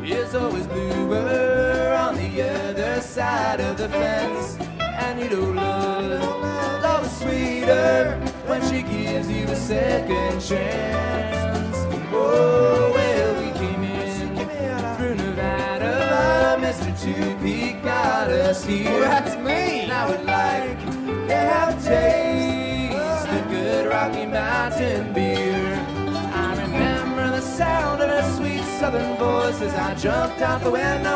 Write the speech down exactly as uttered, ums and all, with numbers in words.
is always bluer on the other side of the fence. And you know love, love is sweeter when she gives you a second chance. Oh, well, we came in through Nevada. Mister Two-Peak got us here. Well, that's me. Now we'd like to have a taste of good Rocky Mountain beer. I remember the sound of her sweet southern voice as I jumped out the window